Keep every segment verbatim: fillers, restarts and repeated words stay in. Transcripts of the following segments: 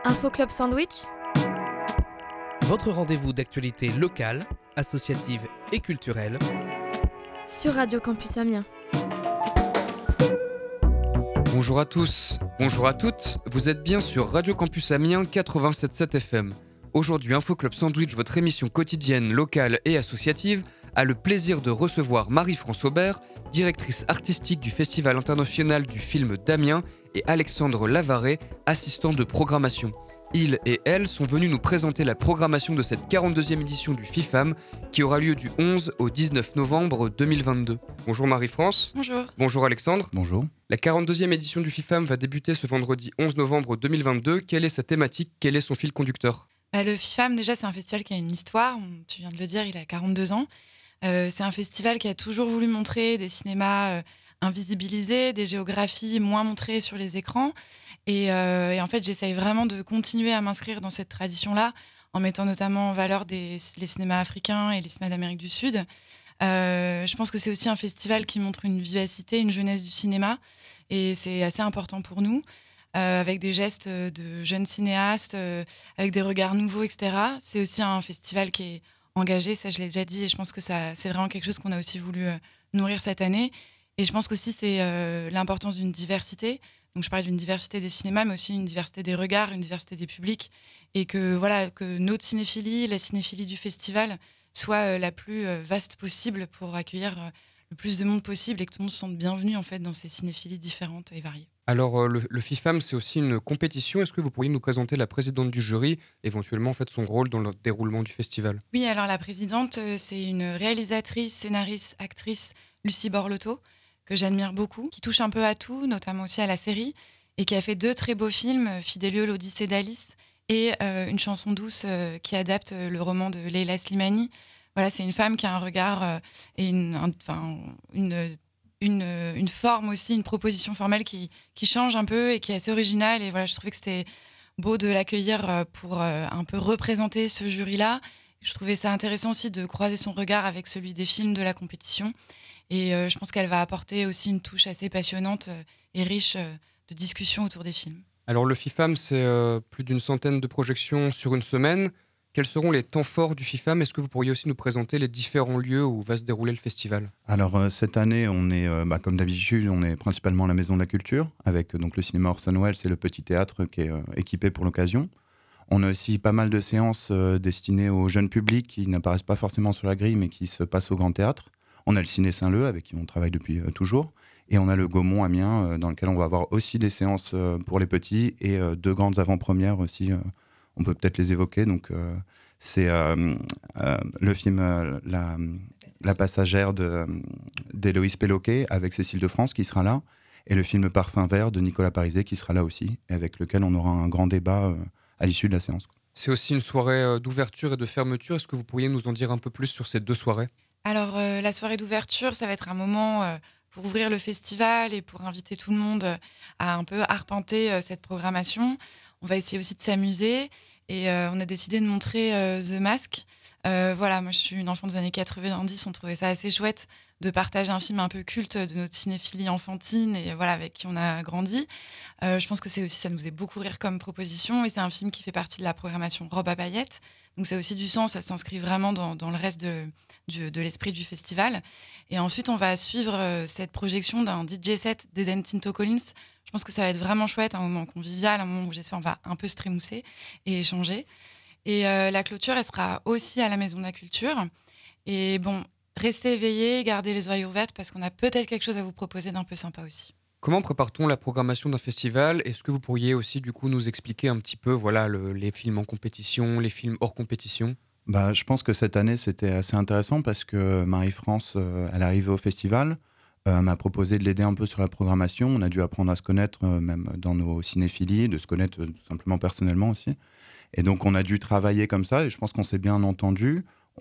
Info Club Sandwich, votre rendez-vous d'actualité locale, associative et culturelle sur Radio Campus Amiens. Bonjour à tous, bonjour à toutes, vous êtes bien sur Radio Campus Amiens quatre-vingt-sept virgule sept F M. Aujourd'hui, Info Club Sandwich, votre émission quotidienne, locale et associative, a le plaisir de recevoir Marie-France Aubert, directrice artistique du Festival international du film d'Amiens, et Alexandre Lavaret, assistant de programmation. Ils et elles sont venus nous présenter la programmation de cette quarante-deuxième édition du FIFAM qui aura lieu du onze au dix-neuf novembre deux mille vingt-deux. Bonjour Marie-France. Bonjour. Bonjour Alexandre. Bonjour. La quarante-deuxième édition du FIFAM va débuter ce vendredi onze novembre deux mille vingt-deux. Quelle est sa thématique ? Quel est son fil conducteur ? Bah, le FIFAM, déjà, c'est un festival qui a une histoire. Tu viens de le dire, il a quarante-deux ans. Euh, c'est un festival qui a toujours voulu montrer des cinémas euh, invisibilisés, des géographies moins montrées sur les écrans. Et, euh, et en fait, j'essaye vraiment de continuer à m'inscrire dans cette tradition-là, en mettant notamment en valeur des, les cinémas africains et les cinémas d'Amérique du Sud. Euh, je pense que c'est aussi un festival qui montre une vivacité, une jeunesse du cinéma. Et c'est assez important pour nous, euh, avec des gestes de jeunes cinéastes, euh, avec des regards nouveaux, et cetera. C'est aussi un festival qui est engagé, ça je l'ai déjà dit, et je pense que ça, c'est vraiment quelque chose qu'on a aussi voulu euh, nourrir cette année. Et je pense qu'aussi c'est euh, l'importance d'une diversité. Donc je parlais d'une diversité des cinémas, mais aussi une diversité des regards, une diversité des publics, et que voilà que notre cinéphilie, la cinéphilie du festival, soit euh, la plus euh, vaste possible pour accueillir euh, le plus de monde possible et que tout le monde se sente bienvenu en fait dans ces cinéphilies différentes et variées. Alors euh, le, le FIFAM, c'est aussi une compétition. Est-ce que vous pourriez nous présenter la présidente du jury, éventuellement en fait son rôle dans le déroulement du festival ? Oui, alors la présidente, euh, c'est une réalisatrice, scénariste, actrice, Lucie Borlotto, que j'admire beaucoup, qui touche un peu à tout, notamment aussi à la série, et qui a fait deux très beaux films, Fidelio, l'Odyssée d'Alice, et euh, Une chanson douce euh, qui adapte euh, le roman de Leila Slimani. Voilà, c'est une femme qui a un regard euh, et une, un, enfin, une, une, une forme aussi, une proposition formelle qui, qui change un peu et qui est assez originale. Et voilà, je trouvais que c'était beau de l'accueillir pour euh, un peu représenter ce jury-là. Je trouvais ça intéressant aussi de croiser son regard avec celui des films de la compétition. Et euh, je pense qu'elle va apporter aussi une touche assez passionnante euh, et riche euh, de discussions autour des films. Alors le FIFAM, c'est euh, plus d'une centaine de projections sur une semaine. Quels seront les temps forts du FIFAM ? Est-ce que vous pourriez aussi nous présenter les différents lieux où va se dérouler le festival ? Alors euh, cette année, on est, euh, bah, comme d'habitude, on est principalement à la Maison de la Culture, avec euh, donc, le cinéma Orson Welles et le petit théâtre qui est euh, équipé pour l'occasion. On a aussi pas mal de séances euh, destinées aux jeunes publics qui n'apparaissent pas forcément sur la grille, mais qui se passent au Grand Théâtre. On a le Ciné Saint-Leu, avec qui on travaille depuis euh, toujours. Et on a le Gaumont Amiens, euh, dans lequel on va avoir aussi des séances euh, pour les petits et euh, deux grandes avant-premières aussi. Euh, on peut peut-être les évoquer. Donc, euh, c'est euh, euh, le film euh, la, la passagère de, euh, d'Héloïse Péloquet avec Cécile de France qui sera là. Et le film Parfum vert de Nicolas Parizet qui sera là aussi, et avec lequel on aura un grand débat euh, à l'issue de la séance. C'est aussi une soirée euh, d'ouverture et de fermeture. Est-ce que vous pourriez nous en dire un peu plus sur ces deux soirées ? Alors, euh, la soirée d'ouverture, ça va être un moment euh, pour ouvrir le festival et pour inviter tout le monde euh, à un peu arpenter euh, cette programmation. On va essayer aussi de s'amuser et euh, on a décidé de montrer euh, The Mask. Euh, voilà, moi je suis une enfant des années quatre-vingt-dix, on trouvait ça assez chouette de partager un film un peu culte de notre cinéphilie enfantine et voilà, avec qui on a grandi. Euh, je pense que c'est aussi, ça nous faisait beaucoup rire comme proposition et c'est un film qui fait partie de la programmation Robe à paillettes. Donc ça a aussi du sens, ça s'inscrit vraiment dans, dans le reste de, du, de l'esprit du festival. Et ensuite, on va suivre euh, cette projection d'un D J set d'Eden Tinto Collins. Je pense que ça va être vraiment chouette, un moment convivial, un moment où j'espère on va un peu se trémousser et échanger. Et euh, la clôture, elle sera aussi à la Maison de la Culture. Et bon, restez éveillés, gardez les oreilles ouvertes parce qu'on a peut-être quelque chose à vous proposer d'un peu sympa aussi. Comment prépare-t-on la programmation d'un festival ? Est-ce que vous pourriez aussi du coup nous expliquer un petit peu voilà, le, les films en compétition, les films hors compétition ? Bah, je pense que cette année, c'était assez intéressant parce que Marie-France, euh, elle est arrivée au festival, euh, m'a proposé de l'aider un peu sur la programmation. On a dû apprendre à se connaître, euh, même dans nos cinéphilies, de se connaître euh, tout simplement personnellement aussi. Et donc, on a dû travailler comme ça et je pense qu'on s'est bien entendu.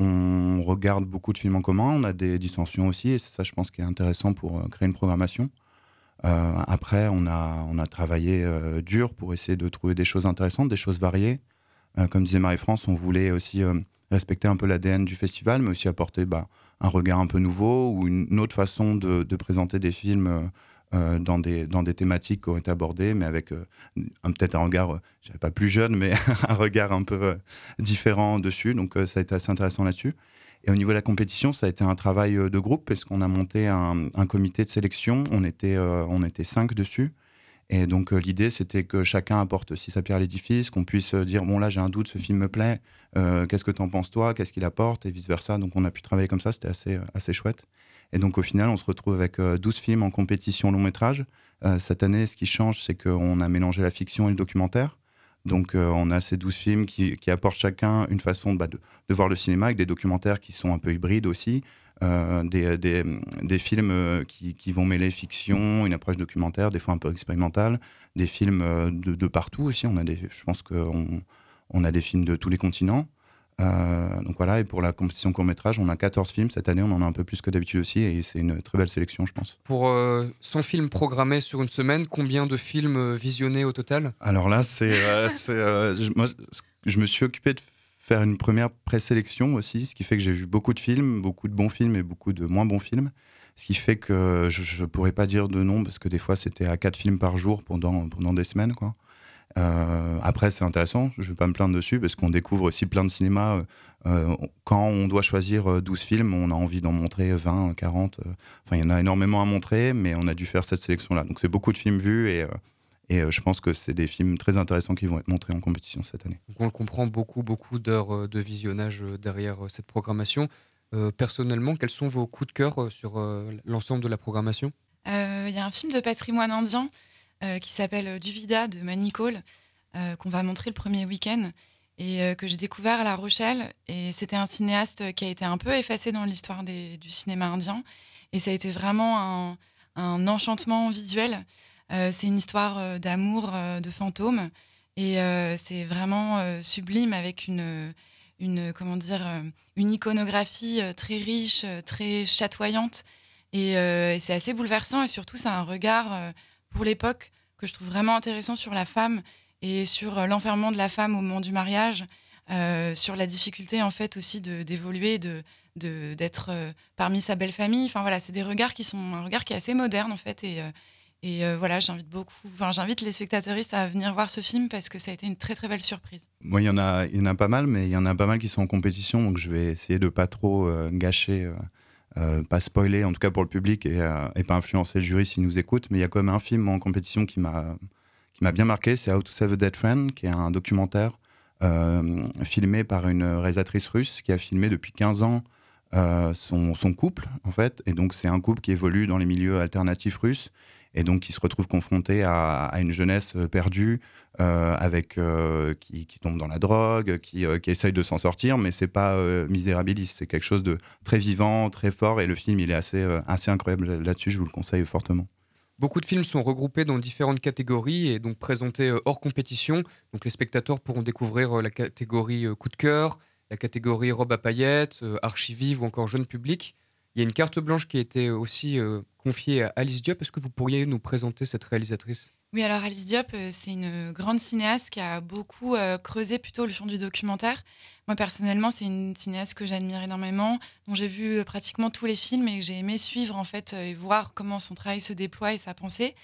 On regarde beaucoup de films en commun, on a des dissensions aussi et c'est ça, je pense, qui est intéressant pour euh, créer une programmation. Euh, après, on a, on a travaillé euh, dur pour essayer de trouver des choses intéressantes, des choses variées. Euh, comme disait Marie-France, on voulait aussi euh, respecter un peu l'A D N du festival, mais aussi apporter bah, un regard un peu nouveau ou une autre façon de, de présenter des films euh, dans, des, dans des thématiques qui ont été abordées, mais avec euh, un, peut-être un regard, euh, je dirais pas plus jeune, mais un regard un peu euh, différent dessus. Donc euh, ça a été assez intéressant là-dessus. Et au niveau de la compétition, ça a été un travail de groupe parce qu'on a monté un, un comité de sélection. On était, euh, on était cinq dessus. Et donc euh, l'idée, c'était que chacun apporte aussi sa pierre à l'édifice, qu'on puisse dire, bon là j'ai un doute, ce film me plaît, euh, qu'est-ce que t'en penses toi, qu'est-ce qu'il apporte, et vice-versa. Donc on a pu travailler comme ça, c'était assez, assez chouette. Et donc au final, on se retrouve avec euh, douze films en compétition long métrage. Euh, cette année, ce qui change, c'est qu'on a mélangé la fiction et le documentaire. Donc euh, on a ces douze films qui, qui apportent chacun une façon bah, de, de voir le cinéma, avec des documentaires qui sont un peu hybrides aussi, euh, des, des, des films qui, qui vont mêler fiction, une approche documentaire, des fois un peu expérimentale, des films de, de partout aussi. On a des, je pense qu'on on a des films de tous les continents. Euh, donc voilà, et pour la compétition court-métrage, on a quatorze films cette année, on en a un peu plus que d'habitude aussi, et c'est une très belle sélection, je pense. Pour euh, cent films programmés sur une semaine, combien de films visionnés au total ? Alors là, c'est, euh, c'est euh, je, moi, je me suis occupé de faire une première présélection aussi, ce qui fait que j'ai vu beaucoup de films, beaucoup de bons films et beaucoup de moins bons films, ce qui fait que je ne pourrais pas dire de nom, parce que des fois c'était à quatre films par jour pendant, pendant des semaines, quoi. Euh, après, c'est intéressant, je ne vais pas me plaindre dessus parce qu'on découvre aussi plein de cinéma. Euh, quand on doit choisir douze films, on a envie d'en montrer vingt, quarante. Euh, enfin, il y en a énormément à montrer, mais on a dû faire cette sélection-là. Donc, c'est beaucoup de films vus et, euh, et euh, je pense que c'est des films très intéressants qui vont être montrés en compétition cette année. Donc on le comprend, beaucoup, beaucoup d'heures de visionnage derrière cette programmation. Euh, personnellement, quels sont vos coups de cœur sur euh, l'ensemble de la programmation ? Il euh, y a un film de patrimoine indien Euh, qui s'appelle Duvida de Manny Cole, euh, qu'on va montrer le premier week-end et euh, que j'ai découvert à La Rochelle. Et c'était un cinéaste qui a été un peu effacé dans l'histoire des, du cinéma indien. Et ça a été vraiment un, un enchantement visuel. Euh, c'est une histoire euh, d'amour, euh, de fantômes. Et euh, c'est vraiment euh, sublime avec une, une, comment dire, euh, une iconographie euh, très riche, euh, très chatoyante. Et, euh, et c'est assez bouleversant. Et surtout, c'est un regard... Euh, pour l'époque, que je trouve vraiment intéressant sur la femme et sur l'enfermement de la femme au moment du mariage, euh, sur la difficulté en fait aussi de, d'évoluer, de, de, d'être euh, parmi sa belle famille. Enfin voilà, c'est des regards qui sont un regard qui est assez moderne en fait. Et, euh, et euh, voilà, j'invite beaucoup, enfin j'invite les spectateuristes à venir voir ce film parce que ça a été une très très belle surprise. Moi, il y en a, il y en a pas mal, mais il y en a pas mal qui sont en compétition, donc je vais essayer de pas trop euh, gâcher. Euh... Euh, pas spoiler en tout cas pour le public et, euh, et pas influencer le jury s'il nous écoute, mais il y a quand même un film en compétition qui m'a, qui m'a bien marqué, c'est How to Save a Dead Friend, qui est un documentaire euh, filmé par une réalisatrice russe qui a filmé depuis quinze ans euh, son, son couple en fait, et donc c'est un couple qui évolue dans les milieux alternatifs russes et donc qui se retrouve confronté à, à une jeunesse perdue, euh, avec euh, qui, qui tombe dans la drogue, qui, euh, qui essaye de s'en sortir, mais c'est pas euh, misérabiliste, c'est quelque chose de très vivant, très fort, et le film il est assez, euh, assez incroyable là-dessus, je vous le conseille fortement. Beaucoup de films sont regroupés dans différentes catégories et donc présentés hors compétition. Donc les spectateurs pourront découvrir la catégorie coup de cœur, la catégorie robe à paillettes, archivive ou encore jeune public. Il y a une carte blanche qui a été aussi euh, confiée à Alice Diop. Est-ce que vous pourriez nous présenter cette réalisatrice ? Oui, alors Alice Diop, euh, c'est une grande cinéaste qui a beaucoup euh, creusé plutôt le champ du documentaire. Moi, personnellement, c'est une cinéaste que j'admire énormément, dont j'ai vu euh, pratiquement tous les films et que j'ai aimé suivre en fait, euh, et voir comment son travail se déploie et sa pensée.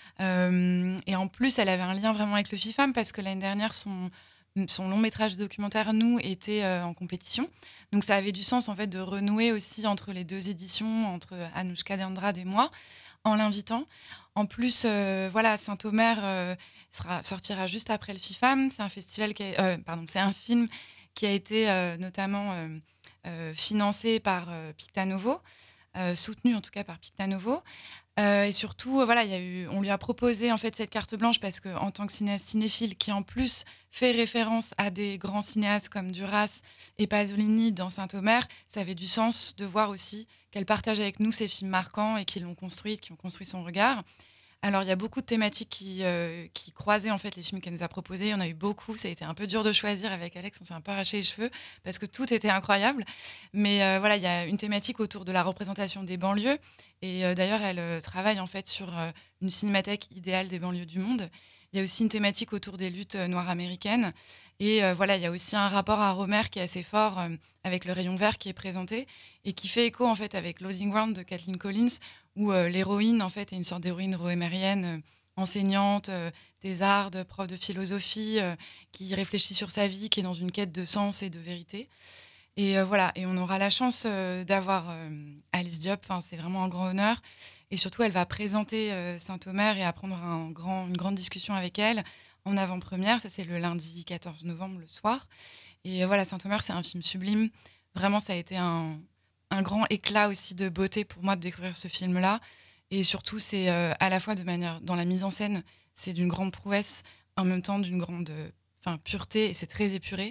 Euh, et en plus, elle avait un lien vraiment avec le FIFAM parce que l'année dernière, son... son long métrage documentaire Nous était euh, en compétition, donc ça avait du sens en fait de renouer aussi entre les deux éditions, entre Anouchka d'Andrade et moi, en l'invitant. En plus, euh, voilà, Saint-Omer euh, sera, sortira juste après le FIFAM. C'est un festival qui a, euh, pardon, c'est un film qui a été euh, notamment euh, euh, financé par euh, Pictanovo, euh, soutenu en tout cas par Pictanovo. Euh, et surtout, euh, voilà, y a eu, on lui a proposé en fait cette carte blanche parce qu'en tant que cinéaste cinéphile qui en plus fait référence à des grands cinéastes comme Duras et Pasolini dans Saint-Omer, ça avait du sens de voir aussi qu'elle partage avec nous ces films marquants et qui l'ont construite, qui ont construit son regard. Alors, il y a beaucoup de thématiques qui, euh, qui croisaient en fait les films qu'elle nous a proposés. Il y en a eu beaucoup. Ça a été un peu dur de choisir avec Alex. On s'est un peu arraché les cheveux parce que tout était incroyable. Mais euh, voilà, il y a une thématique autour de la représentation des banlieues. Et euh, d'ailleurs, elle euh, travaille en fait sur euh, une cinémathèque idéale des banlieues du monde. Il y a aussi une thématique autour des luttes euh, noires américaines. Et euh, voilà, il y a aussi un rapport à Romer qui est assez fort euh, avec le rayon vert qui est présenté et qui fait écho en fait avec Losing Ground de Kathleen Collins, où euh, l'héroïne, en fait, est une sorte d'héroïne rohémérienne, euh, enseignante euh, des arts, de prof de philosophie, euh, qui réfléchit sur sa vie, qui est dans une quête de sens et de vérité. Et euh, voilà, et on aura la chance euh, d'avoir euh, Alice Diop, enfin, c'est vraiment un grand honneur. Et surtout, elle va présenter euh, Saint-Omer et apprendre un grand, une grande discussion avec elle en avant-première. Ça, c'est le lundi quatorze novembre, le soir. Et euh, voilà, Saint-Omer, c'est un film sublime. Vraiment, ça a été un, un grand éclat aussi de beauté pour moi de découvrir ce film-là. Et surtout, c'est euh, à la fois de manière, dans la mise en scène, c'est d'une grande prouesse, en même temps d'une grande enfin, pureté, et c'est très épuré.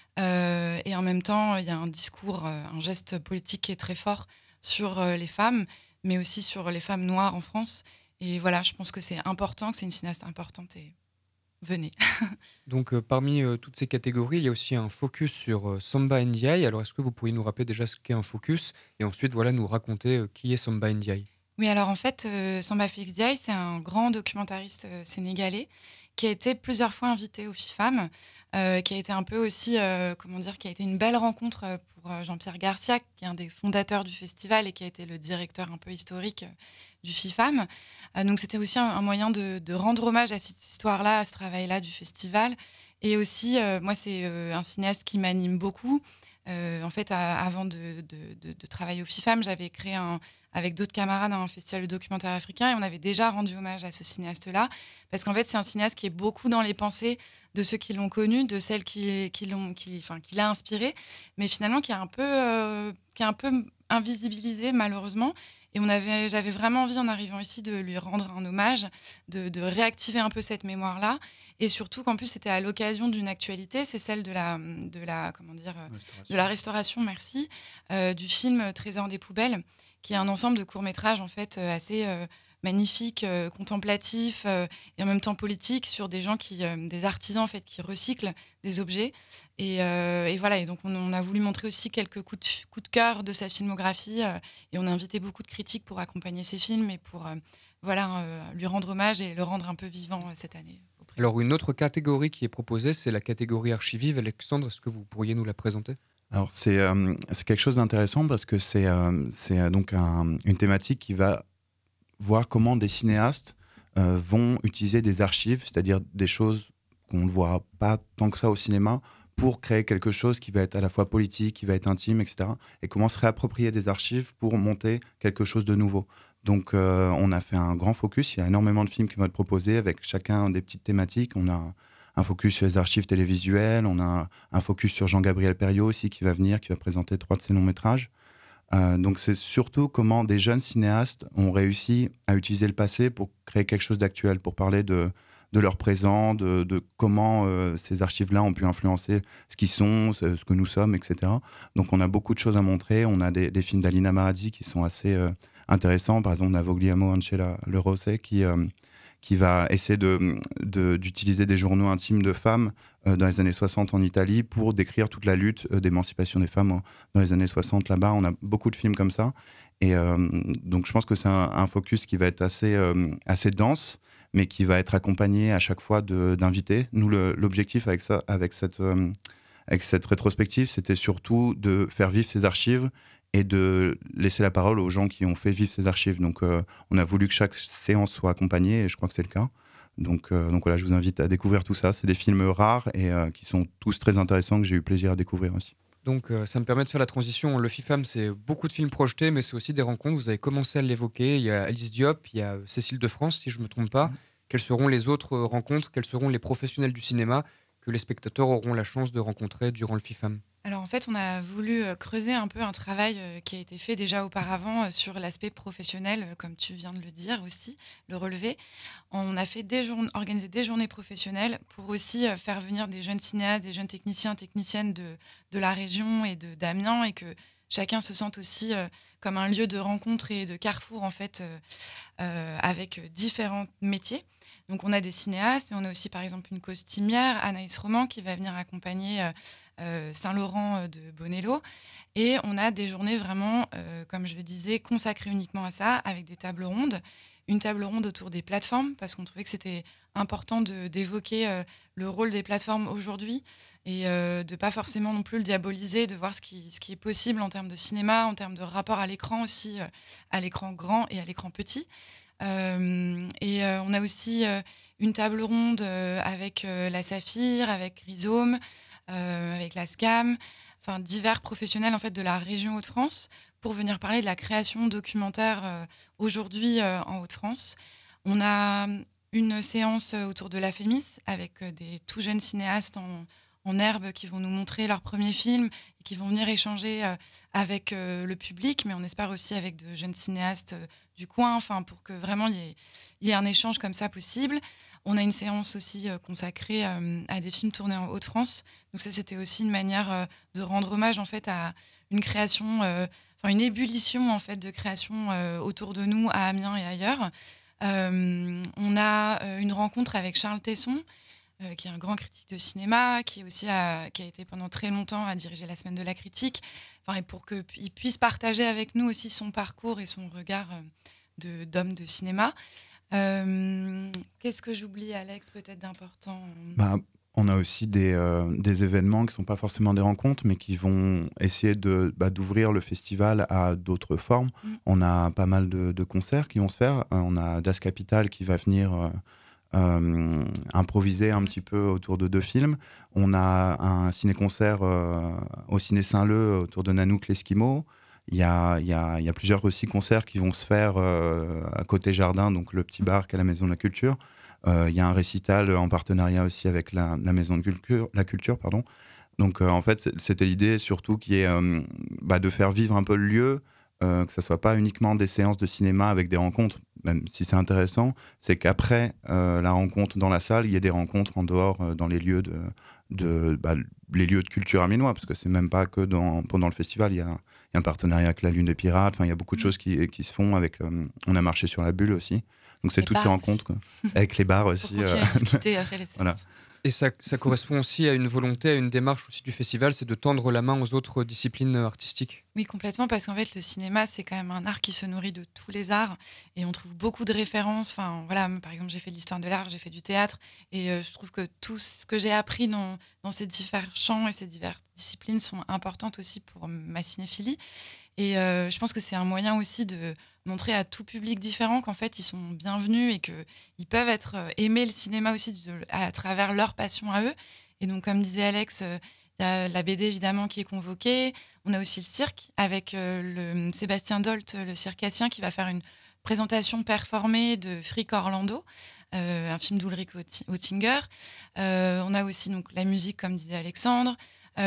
Euh, et en même temps, il y a un discours, euh, un geste politique qui est très fort sur euh, les femmes, mais aussi sur les femmes noires en France. Et voilà, je pense que c'est important, que c'est une cinéaste importante. Et venez. Donc euh, parmi euh, toutes ces catégories, il y a aussi un focus sur euh, Samba Ndiaye. Alors est-ce que vous pourriez nous rappeler déjà ce qu'est un focus et ensuite voilà, nous raconter euh, qui est Samba Ndiaye? Oui, alors en fait, euh, Samba Félix Diaye, c'est un grand documentariste euh, sénégalais qui a été plusieurs fois invité au FIFAM, euh, qui a été un peu aussi, euh, comment dire, qui a été une belle rencontre euh, pour euh, Jean-Pierre Garcia, qui est un des fondateurs du festival et qui a été le directeur un peu historique euh, du FIFAM. Euh, donc c'était aussi un, un moyen de, de rendre hommage à cette histoire-là, à ce travail-là du festival. Et aussi, euh, moi, c'est euh, un cinéaste qui m'anime beaucoup. Euh, en fait, à, avant de, de, de, de travailler au FIFAM, j'avais créé un, avec d'autres camarades un festival de documentaire africain et on avait déjà rendu hommage à ce cinéaste-là parce qu'en fait, c'est un cinéaste qui est beaucoup dans les pensées de ceux qui l'ont connu, de celles qui, qui l'ont, qui, enfin, qui l'a inspiré, mais finalement qui est un peu, euh, qui est un peu invisibilisé malheureusement. Et on avait, j'avais vraiment envie en arrivant ici de lui rendre un hommage, de, de réactiver un peu cette mémoire-là. Et surtout qu'en plus, c'était à l'occasion d'une actualité, c'est celle de la, de la, comment dire, de la restauration, merci, euh, du film Trésor des poubelles, qui est un ensemble de courts-métrages en fait euh, assez euh, magnifiques, euh, contemplatifs euh, et en même temps politiques sur des gens qui, euh, des artisans en fait, qui recyclent des objets. Et, euh, et voilà, et donc on, on a voulu montrer aussi quelques coups de, coups de cœur de sa filmographie euh, et on a invité beaucoup de critiques pour accompagner ses films et pour euh, voilà, euh, lui rendre hommage et le rendre un peu vivant euh, cette année. Alors une autre catégorie qui est proposée, c'est la catégorie archivive. Alexandre, est-ce que vous pourriez nous la présenter? Alors c'est euh, c'est quelque chose d'intéressant parce que c'est euh, c'est euh, donc un, une thématique qui va voir comment des cinéastes euh, vont utiliser des archives, c'est-à-dire des choses qu'on ne voit pas tant que ça au cinéma, pour créer quelque chose qui va être à la fois politique, qui va être intime, et cetera. Et comment se réapproprier des archives pour monter quelque chose de nouveau. Donc euh, on a fait un grand focus, il y a énormément de films qui vont être proposés avec chacun des petites thématiques. On a un focus sur les archives télévisuelles, on a un focus sur Jean-Gabriel Perriot aussi qui va venir, qui va présenter trois de ses longs métrages. Euh, donc c'est surtout comment des jeunes cinéastes ont réussi à utiliser le passé pour créer quelque chose d'actuel, pour parler de, de leur présent, de, de comment euh, ces archives-là ont pu influencer ce qu'ils sont, ce, ce que nous sommes, et cetera. Donc on a beaucoup de choses à montrer. On a des, des films d'Alina Maradi qui sont assez euh, intéressants. Par exemple, on a Vogliamo Ancella Le Rosset qui... Euh, qui va essayer de, de, d'utiliser des journaux intimes de femmes euh, dans les années soixante en Italie pour décrire toute la lutte euh, d'émancipation des femmes euh, dans les années soixante là-bas. On a beaucoup de films comme ça. Et euh, donc je pense que c'est un, un focus qui va être assez, euh, assez dense, mais qui va être accompagné à chaque fois de, d'invités. Nous, le, l'objectif avec, ça, avec, cette, euh, avec cette rétrospective, c'était surtout de faire vivre ces archives et de laisser la parole aux gens qui ont fait vivre ces archives. Donc, euh, on a voulu que chaque séance soit accompagnée, et je crois que c'est le cas. Donc, euh, donc voilà, je vous invite à découvrir tout ça. C'est des films rares et euh, qui sont tous très intéressants, que j'ai eu plaisir à découvrir aussi. Donc, euh, ça me permet de faire la transition. Le FIFAM, c'est beaucoup de films projetés, mais c'est aussi des rencontres. Vous avez commencé à l'évoquer. Il y a Alice Diop, il y a Cécile de France, si je ne me trompe pas. Mmh. Quelles seront les autres rencontres? Quels seront les professionnels du cinéma que les spectateurs auront la chance de rencontrer durant le FIFAM? Alors en fait, on a voulu creuser un peu un travail qui a été fait déjà auparavant sur l'aspect professionnel, comme tu viens de le dire aussi, le relever. On a fait des journées, organisé des journées professionnelles pour aussi faire venir des jeunes cinéastes, des jeunes techniciens, techniciennes de, de la région et de d'Amiens et que chacun se sente aussi euh, comme un lieu de rencontre et de carrefour en fait, euh, euh, avec différents métiers. Donc on a des cinéastes, mais on a aussi par exemple une costumière, Anaïs Roman, qui va venir accompagner euh, euh, Saint-Laurent de Bonello. Et on a des journées vraiment, euh, comme je le disais, consacrées uniquement à ça, avec des tables rondes. Une table ronde autour des plateformes, parce qu'on trouvait que c'était important de, d'évoquer euh, le rôle des plateformes aujourd'hui et euh, de pas forcément non plus le diaboliser, de voir ce qui, ce qui est possible en termes de cinéma, en termes de rapport à l'écran aussi, euh, à l'écran grand et à l'écran petit. Euh, et euh, on a aussi euh, une table ronde euh, avec euh, la Saphir, avec Rhizome, euh, avec la SCAM, enfin divers professionnels en fait de la région Hauts-de-France pour venir parler de la création documentaire euh, aujourd'hui euh, en Hauts-de-France. On a une séance autour de la Fémis avec euh, des tout jeunes cinéastes en, en herbe qui vont nous montrer leurs premiers films et qui vont venir échanger euh, avec euh, le public, mais on espère aussi avec de jeunes cinéastes euh, du coin, enfin pour que vraiment il y ait, y ait un échange comme ça possible. On a une séance aussi euh, consacrée euh, à des films tournés en Hauts-de-France. Donc ça, c'était aussi une manière euh, de rendre hommage en fait à une création, euh, enfin une ébullition en fait de création euh, autour de nous à Amiens et ailleurs. Euh, on a euh, une rencontre avec Charles Tesson, euh, qui est un grand critique de cinéma, qui, aussi a, qui a été pendant très longtemps à diriger la Semaine de la critique, enfin, et pour qu'il puisse partager avec nous aussi son parcours et son regard euh, de, d'homme de cinéma. Euh, qu'est-ce que j'oublie, Alex, peut-être d'important? Bah, on a aussi des, euh, des événements qui ne sont pas forcément des rencontres, mais qui vont essayer de, bah, d'ouvrir le festival à d'autres formes. Mmh. On a pas mal de, de concerts qui vont se faire. Euh, on a Das Kapital qui va venir euh, euh, improviser un petit peu autour de deux films. On a un ciné-concert euh, au Ciné Saint-Leu autour de Nanook l'Esquimau. Il y a, il y a, il y a plusieurs aussi concerts qui vont se faire euh, à côté Jardin, donc le petit bar qu'est la Maison de la Culture. Euh, il y a un récital en partenariat aussi avec la, la Maison de Culture, la Culture, pardon. Donc euh, en fait, c'était l'idée surtout qui est euh, bah, de faire vivre un peu le lieu, euh, que ça soit pas uniquement des séances de cinéma avec des rencontres, même si c'est intéressant, c'est qu'après euh, la rencontre dans la salle, il y ait des rencontres en dehors, euh, dans les lieux de, de bah, les lieux de culture amiénois, parce que c'est même pas que dans, pendant le festival, il y a, il y a un partenariat avec la Lune des Pirates, enfin il y a beaucoup de choses qui, qui se font avec, euh, on a marché sur la bulle aussi. Donc c'est les toutes ces rencontres, quoi. Avec les bars aussi. Pour continuer à discuter après les séances. Voilà. Et ça, ça correspond aussi à une volonté, à une démarche aussi du festival, c'est de tendre la main aux autres disciplines artistiques. Oui, complètement, parce qu'en fait, le cinéma, c'est quand même un art qui se nourrit de tous les arts, et on trouve beaucoup de références. Enfin, voilà, par exemple, j'ai fait de l'histoire de l'art, j'ai fait du théâtre, et euh, je trouve que tout ce que j'ai appris dans, dans ces différents champs et ces diverses disciplines sont importantes aussi pour ma cinéphilie. Et euh, je pense que c'est un moyen aussi de montrer à tout public différent qu'en fait, ils sont bienvenus et qu'ils peuvent être euh, aimer le cinéma aussi de, à travers leur passion à eux. Et donc, comme disait Alex, il euh, y a la B D évidemment qui est convoquée. On a aussi le cirque avec euh, le Sébastien Dolt, le circassien, qui va faire une présentation performée de Frick Orlando, euh, un film d'Ulrich Oettinger. Euh, on a aussi donc, la musique, comme disait Alexandre.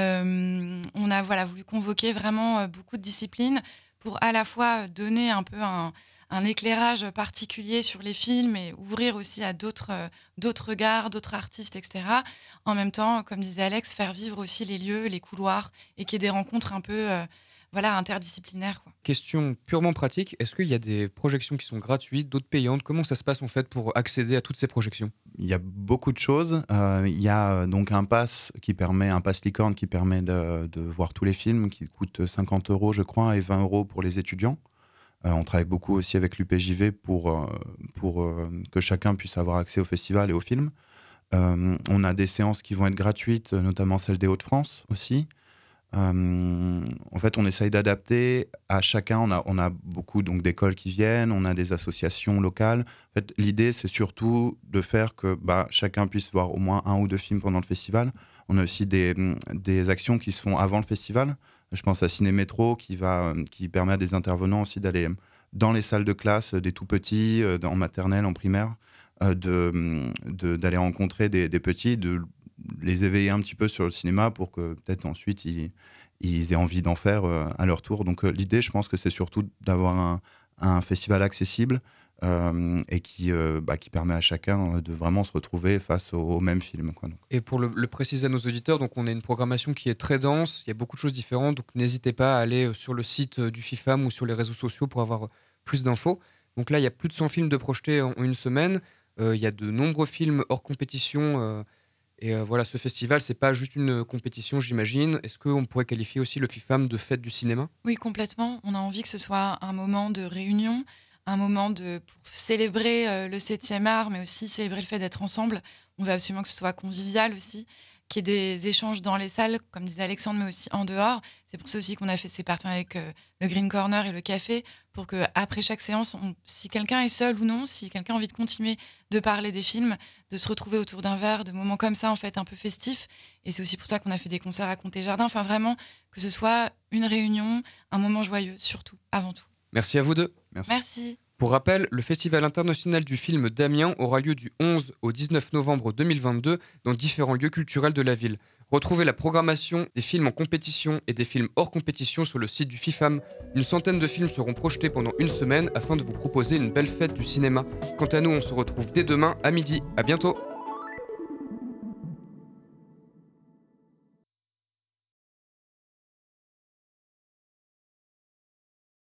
Euh, on a voilà, voulu convoquer vraiment euh, beaucoup de disciplines pour à la fois donner un peu un, un éclairage particulier sur les films et ouvrir aussi à d'autres, euh, d'autres regards, d'autres artistes, et cetera. En même temps, comme disait Alex, faire vivre aussi les lieux, les couloirs et qu'il y ait des rencontres un peu euh, voilà, interdisciplinaires, quoi. Question purement pratique, est-ce qu'il y a des projections qui sont gratuites, d'autres payantes? Comment ça se passe en fait pour accéder à toutes ces projections? Il y a beaucoup de choses. Euh, il y a donc un pass qui permet, un pass licorne qui permet de, de voir tous les films, qui coûte cinquante euros je crois et vingt euros pour les étudiants. Euh, on travaille beaucoup aussi avec l'U P J V pour, euh, pour euh, que chacun puisse avoir accès au festival et aux films. Euh, on a des séances qui vont être gratuites, notamment celle des Hauts-de-France aussi. Euh, en fait, on essaye d'adapter à chacun. On a, on a beaucoup donc, d'écoles qui viennent, on a des associations locales. En fait, l'idée, c'est surtout de faire que bah, chacun puisse voir au moins un ou deux films pendant le festival. On a aussi des, des actions qui se font avant le festival. Je pense à Ciné Métro qui, va, qui permet à des intervenants aussi d'aller dans les salles de classe des tout petits, en maternelle, en primaire, de, de, d'aller rencontrer des, des petits, de les éveiller un petit peu sur le cinéma pour que peut-être ensuite ils, ils aient envie d'en faire euh, à leur tour. Donc euh, l'idée, je pense que c'est surtout d'avoir un, un festival accessible euh, et qui, euh, bah, qui permet à chacun de vraiment se retrouver face au, au même film, quoi. Donc. Et pour le, le préciser à nos auditeurs, donc on a une programmation qui est très dense, il y a beaucoup de choses différentes, donc n'hésitez pas à aller sur le site du FIFAM ou sur les réseaux sociaux pour avoir plus d'infos. Donc là, il y a plus de cent films de projetés en, en une semaine, euh, il y a de nombreux films hors compétition. Euh, Et euh, voilà, ce festival, c'est pas juste une compétition, j'imagine. Est-ce qu'on pourrait qualifier aussi le FIFAM de fête du cinéma? Oui, complètement. On a envie que ce soit un moment de réunion, un moment de, pour célébrer euh, le septième art, mais aussi célébrer le fait d'être ensemble. On veut absolument que ce soit convivial aussi, qu'il y ait des échanges dans les salles, comme disait Alexandre, mais aussi en dehors. C'est pour ça aussi qu'on a fait ces partenariats avec euh, le Green Corner et le café, pour qu'après chaque séance, on, si quelqu'un est seul ou non, si quelqu'un a envie de continuer de parler des films, de se retrouver autour d'un verre, de moments comme ça, en fait, un peu festifs. Et c'est aussi pour ça qu'on a fait des concerts à Comté-Jardin. Enfin, vraiment, que ce soit une réunion, un moment joyeux, surtout, avant tout. Merci à vous deux. Merci. Merci. Pour rappel, le Festival international du film d'Amiens aura lieu du onze au dix-neuf novembre deux mille vingt-deux dans différents lieux culturels de la ville. Retrouvez la programmation des films en compétition et des films hors compétition sur le site du FIFAM. Une centaine de films seront projetés pendant une semaine afin de vous proposer une belle fête du cinéma. Quant à nous, on se retrouve dès demain à midi. À bientôt.